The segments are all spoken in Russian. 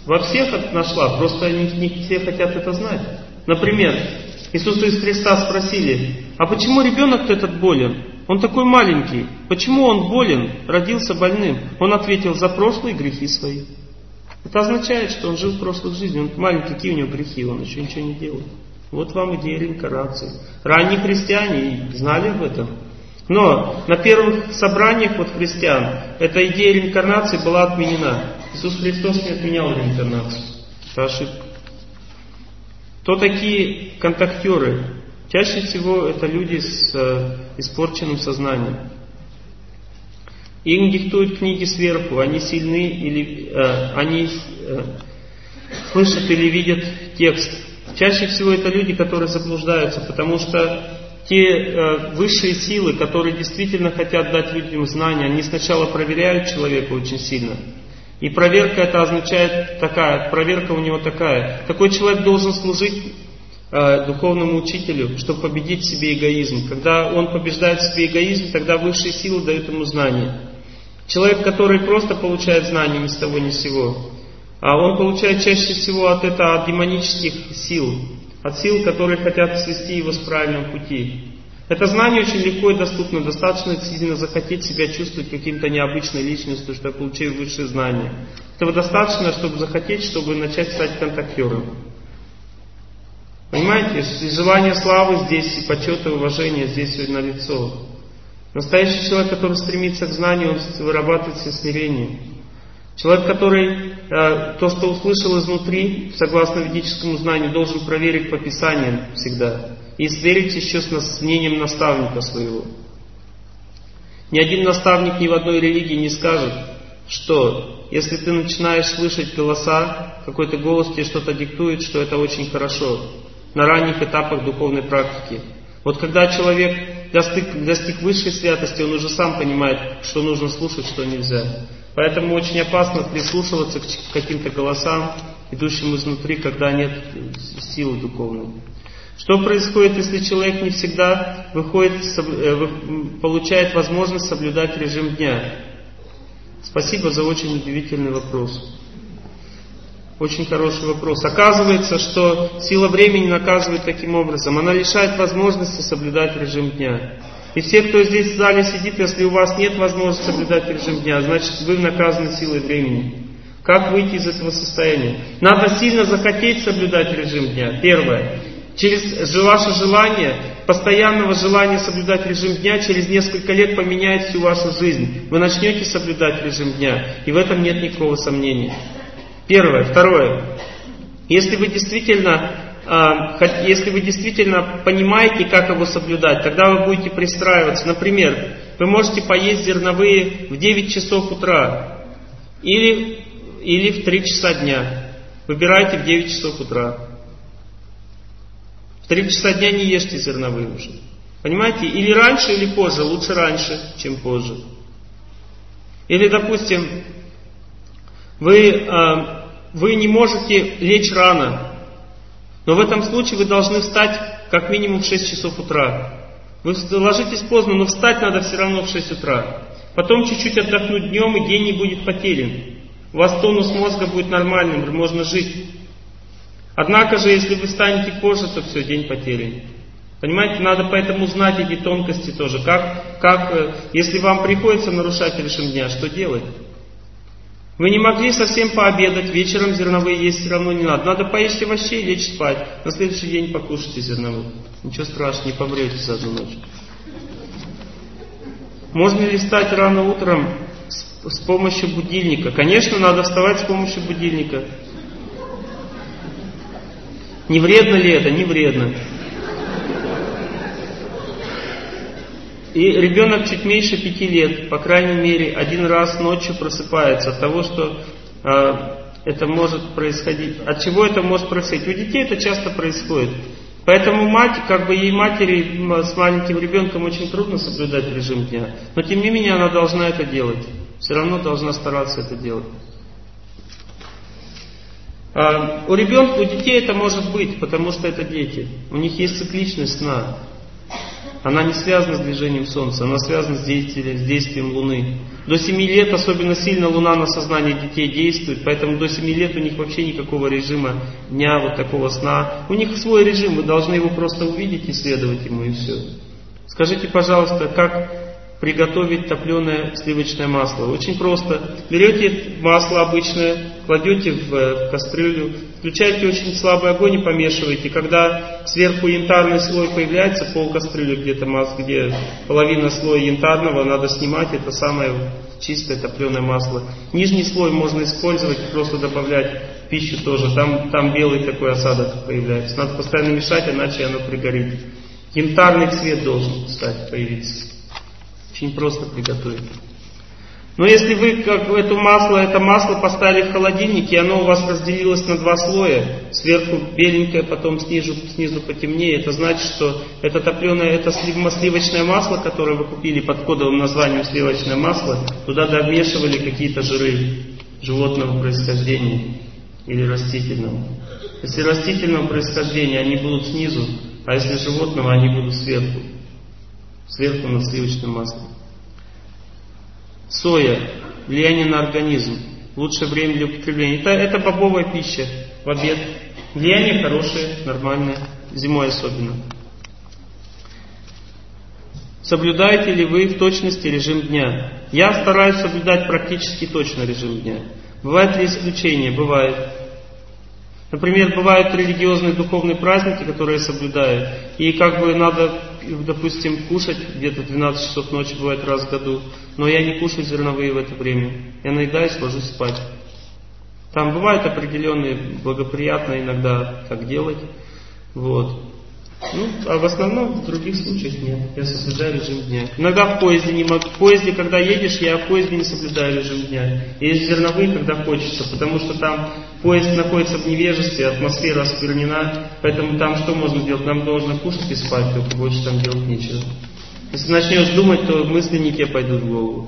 Во всех нашла, просто не все хотят это знать. Например, Иисуса из Христа спросили: а почему ребенок-то этот болен? Он такой маленький. Почему он болен, родился больным? Он ответил: за прошлые грехи свои. Это означает, что он жил в прошлой жизни. Он маленький, какие у него грехи, он еще ничего не делает. Вот вам идея реинкарнации. Ранние христиане знали об этом. Но на первых собраниях христиан эта идея реинкарнации была отменена. Иисус Христос не отменял реинкарнацию. Это ошибка. Кто такие контактеры? Чаще всего это люди с испорченным сознанием. Им диктуют книги сверху, они сильны или они слышат или видят текст. Чаще всего это люди, которые заблуждаются, потому что те высшие силы, которые действительно хотят дать людям знания, они сначала проверяют человека очень сильно. И проверка это означает такая, проверка у него такая. Такой человек должен служить духовному учителю, чтобы победить в себе эгоизм. Когда он побеждает в себе эгоизм, тогда высшие силы дают ему знания. Человек, который просто получает знания ни с того ни с сего, а он получает чаще всего от демонических сил, от сил, которые хотят свести его с правильного пути. Это знание очень легко и доступно, достаточно сильно захотеть себя чувствовать каким-то необычной личностью, чтобы получить высшие знания. Этого достаточно, чтобы захотеть, чтобы начать стать контактером. Понимаете, желание славы здесь, и почета, и уважения здесь налицо. Настоящий человек, который стремится к знанию, он вырабатывает все смирение. Человек, который то, что услышал изнутри, согласно ведическому знанию, должен проверить по Писаниям всегда. И сверить еще с мнением наставника своего. Ни один наставник ни в одной религии не скажет, что если ты начинаешь слышать голоса, какой-то голос тебе что-то диктует, что это очень хорошо. На ранних этапах духовной практики. Вот когда человек достиг высшей святости, он уже сам понимает, что нужно слушать, что нельзя. Поэтому очень опасно прислушиваться к каким-то голосам, идущим изнутри, когда нет силы духовной. Что происходит, если человек не всегда получает возможность соблюдать режим дня? Спасибо за очень удивительный вопрос. Очень хороший вопрос. Оказывается, что сила времени наказывает таким образом. Она лишает возможности соблюдать режим дня. И все, кто здесь в зале сидит, если у вас нет возможности соблюдать режим дня, значит вы наказаны силой времени. Как выйти из этого состояния? Надо сильно захотеть соблюдать режим дня. Первое. Через ваше желание, постоянного желания соблюдать режим дня, через несколько лет поменяет всю вашу жизнь. Вы начнете соблюдать режим дня, и в этом нет никакого сомнения. Первое. Второе. Если вы действительно понимаете, как его соблюдать, тогда вы будете пристраиваться. Например, вы можете поесть зерновые в 9 часов утра или в 3 часа дня. Выбирайте в 9 часов утра. В 3 часа дня не ешьте зерновые уже. Понимаете? Или раньше, или позже. Лучше раньше, чем позже. Или, допустим, вы не можете лечь рано. Но в этом случае вы должны встать как минимум в 6 часов утра. Вы ложитесь поздно, но встать надо все равно в 6 утра. Потом чуть-чуть отдохнуть днем, и день не будет потерян. У вас тонус мозга будет нормальным, можно жить. Однако же, если вы встанете позже, то все, день потерян. Понимаете, надо поэтому знать эти тонкости тоже. Если вам приходится нарушать режим дня, что делать? Вы не могли совсем пообедать, вечером зерновые есть все равно не надо. Надо поесть овощей и лечь спать. На следующий день покушайте зерновые. Ничего страшного, не помрете за одну ночь. Можно ли встать рано утром с помощью будильника? Конечно, надо вставать с помощью будильника. Не вредно ли это? Не вредно. И ребенок чуть меньше 5 лет, по крайней мере, один раз ночью просыпается от того, что это может происходить. От чего это может происходить? У детей это часто происходит. Поэтому ей матери с маленьким ребенком очень трудно соблюдать режим дня. Но тем не менее она должна это делать. Все равно должна стараться это делать. У детей это может быть, потому что это дети. У них есть цикличность сна. Она не связана с движением Солнца, она связана с действием Луны. До 7 лет особенно сильно Луна на сознание детей действует, поэтому до 7 лет у них вообще никакого режима дня, вот такого сна. У них свой режим, вы должны его просто увидеть и следовать ему, и все. Скажите, пожалуйста, как приготовить топленое сливочное масло? Очень просто. Берете масло обычное, кладете в кастрюлю, включаете очень слабый огонь и помешиваете. Когда сверху янтарный слой появляется, пол кастрюли где-то масло, где половина слоя янтарного, надо снимать, это самое чистое топленое масло. Нижний слой можно использовать, просто добавлять в пищу тоже. Там белый такой осадок появляется. Надо постоянно мешать, иначе оно пригорит. Янтарный цвет должен, кстати, появиться. Очень просто приготовить. Но если вы как это масло поставили в холодильник, и оно у вас разделилось на 2 слоя, сверху беленькое, потом снизу потемнее, это значит, что это топленое, это сливочное масло, которое вы купили под кодовым названием сливочное масло, туда домешивали какие-то жиры животного происхождения или растительного. Если растительного происхождения, они будут снизу, а если животного, они будут сверху. Сверху на сливочном масле. Соя. Влияние на организм. Лучшее время для употребления. Это бобовая пища в обед. Влияние хорошее, нормальное. Зимой особенно. Соблюдаете ли вы в точности режим дня? Я стараюсь соблюдать практически точно режим дня. Бывают ли исключения? Бывает. Например, бывают религиозные духовные праздники, которые я соблюдаю. И надо, допустим, кушать где-то 12 часов ночи, бывает раз в году. Но я не кушаю зерновые в это время. Я наедаюсь, ложусь спать. Там бывает определенные, благоприятно иногда так делать. Вот. А в основном в других случаях нет. Я соблюдаю режим дня. Иногда в поезде не могу. В поезде, когда едешь, я в поезде не соблюдаю режим дня. Есть зерновые, когда хочется, потому что там поезд находится в невежестве, атмосфера осквернена, поэтому там что можно делать? Нам должно кушать и спать, только больше там делать нечего. Если начнешь думать, то мысли не те пойдут в голову.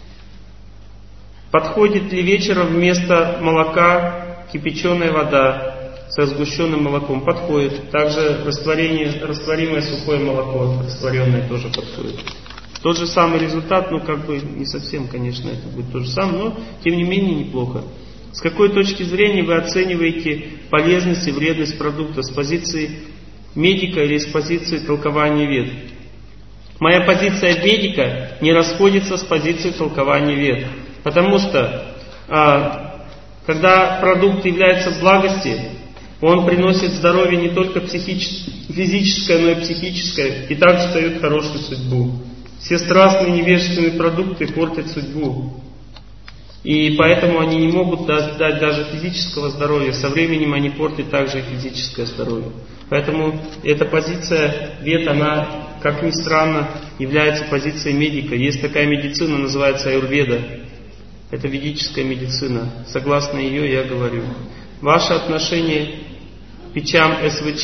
Подходит ли вечером вместо молока кипяченая вода со сгущенным молоком? Подходит. Также растворимое сухое молоко, растворенное, тоже подходит. Тот же самый результат, не совсем, конечно, это будет то же самое, но тем не менее неплохо. С какой точки зрения вы оцениваете полезность и вредность продукта? С позиции медика или с позиции толкования вед? Моя позиция медика не расходится с позицией толкования вед. Потому что, когда продукт является в благости, он приносит здоровье не только физическое, но и психическое, и также дает хорошую судьбу. Все страстные невежественные продукты портят судьбу. И поэтому они не могут дать даже физического здоровья. Со временем они портят также и физическое здоровье. Поэтому эта позиция вед, она, как ни странно, является позицией медика. Есть такая медицина, называется аюрведа. Это ведическая медицина. Согласно ее я говорю. Ваше отношение к печам СВЧ,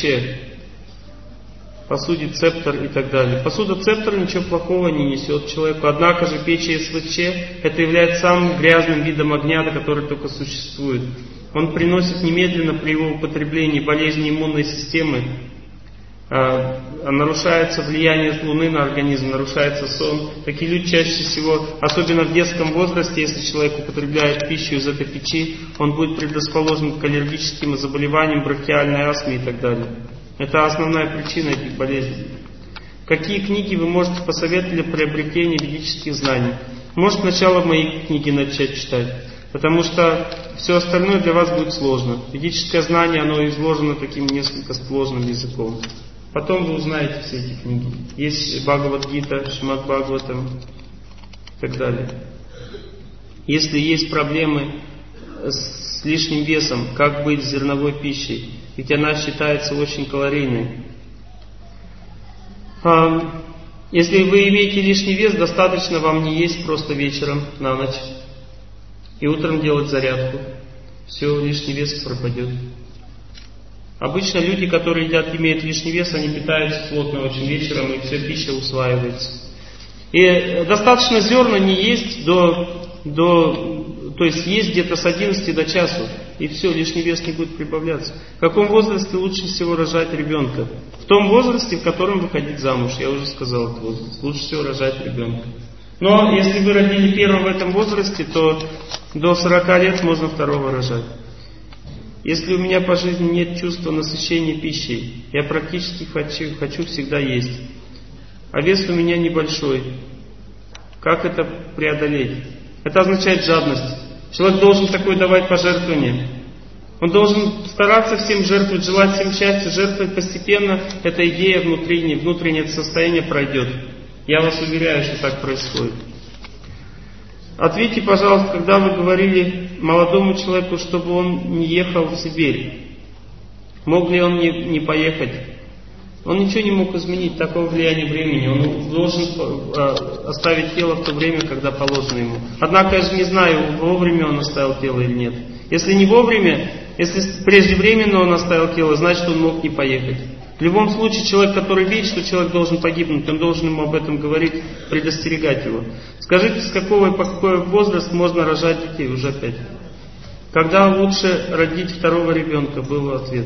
посуде цептор и так далее. Посуда цептор ничего плохого не несет человеку. Однако же печь СВЧ это является самым грязным видом огня, который только существует. Он приносит немедленно при его употреблении болезни иммунной системы. Нарушается влияние Луны на организм, нарушается сон. Такие люди чаще всего, особенно в детском возрасте, если человек употребляет пищу из этой печи, он будет предрасположен к аллергическим заболеваниям, бронхиальной астме и так далее. Это основная причина этих болезней. Какие книги вы можете посоветовать для приобретения ведических знаний? Может, сначала мои книги начать читать, потому что все остальное для вас будет сложно. Ведическое знание, оно изложено таким несколько сложным языком. Потом вы узнаете все эти книги. Есть Бхагавад-гита, Шримад Бхагаватам и так далее. Если есть проблемы с лишним весом, как быть с зерновой пищей? Ведь она считается очень калорийной. Если вы имеете лишний вес, достаточно вам не есть просто вечером на ночь. И утром делать зарядку. Все, лишний вес пропадет. Обычно люди, которые имеют лишний вес, они питаются плотно очень вечером, и вся пища усваивается. И достаточно зерна не есть то есть есть где-то с 11 до часу, и все, лишний вес не будет прибавляться. В каком возрасте лучше всего рожать ребенка? том возрасте, в котором выходить замуж. Я уже сказал этот возраст. Лучше всего рожать ребенка. Но если вы родили первого в этом возрасте, то до 40 лет можно второго рожать. Если у меня по жизни нет чувства насыщения пищей, я практически хочу всегда есть. А вес у меня небольшой. Как это преодолеть? Это означает жадность. Человек должен такое давать пожертвование. Он должен стараться всем жертвовать, желать всем счастья, жертвовать постепенно. Эта идея внутреннее это состояние пройдет. Я вас уверяю, что так происходит. Ответьте, пожалуйста, когда вы говорили молодому человеку, чтобы он не ехал в Сибирь. Мог ли он не поехать? Он ничего не мог изменить, такого влияния времени. Он должен оставить тело в то время, когда положено ему. Однако я же не знаю, вовремя он оставил тело или нет. Если не вовремя, если преждевременно он оставил тело, значит он мог не поехать. В любом случае, человек, который видит, что человек должен погибнуть, он должен ему об этом говорить, предостерегать его. Скажите, с какого и по какой возраст можно рожать детей? Уже опять. Когда лучше родить второго ребенка, был ответ.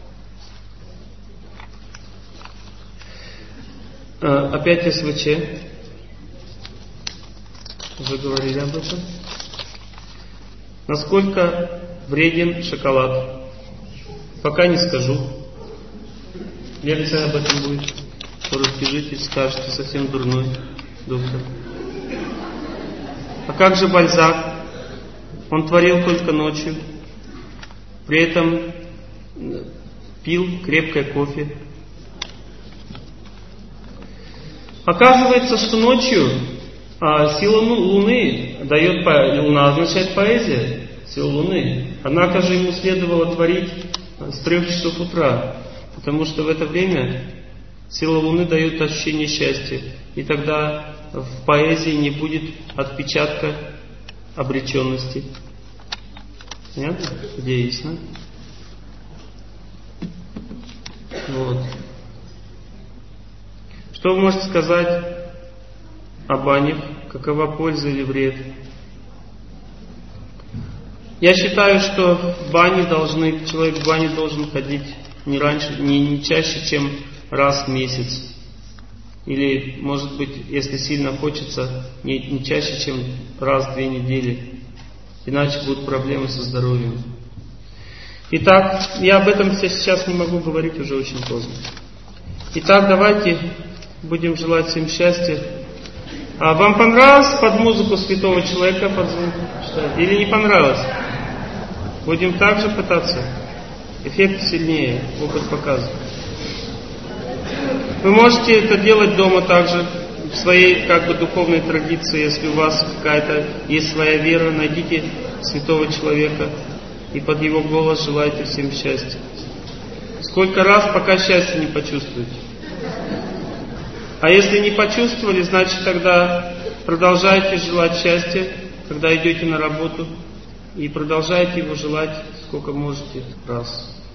Опять СВЧ. Уже говорили об этом. Насколько вреден шоколад? Пока не скажу. Лекция об этом будет. Разбежитесь, скажете, совсем дурной доктор. А как же Бальзак? Он творил только ночью. При этом пил крепкое кофе. Оказывается, что ночью сила Луны дает, Луна означает поэзия, сила Луны. Однако же ему следовало творить с 3 часов утра, потому что в это время сила Луны дает ощущение счастья. И тогда в поэзии не будет отпечатка обреченности. Понятно? Где ясно? Вот. Что вы можете сказать о банях? Какова польза или вред? Я считаю, что человек в бане должен ходить не чаще, чем раз в месяц. Или, может быть, если сильно хочется, не чаще, чем раз в 2 недели. Иначе будут проблемы со здоровьем. Итак, я об этом сейчас не могу говорить, уже очень поздно. Итак, давайте будем желать всем счастья. А вам понравилось под музыку святого человека под звук читать? Или не понравилось? Будем также пытаться. Эффект сильнее, опыт показывает. Вы можете это делать дома также, в своей духовной традиции. Если у вас какая-то есть своя вера, найдите святого человека и под его голос желайте всем счастья. Сколько раз, пока счастья не почувствуете. А если не почувствовали, значит тогда продолжайте желать счастья, когда идете на работу, и продолжайте его желать сколько можете раз.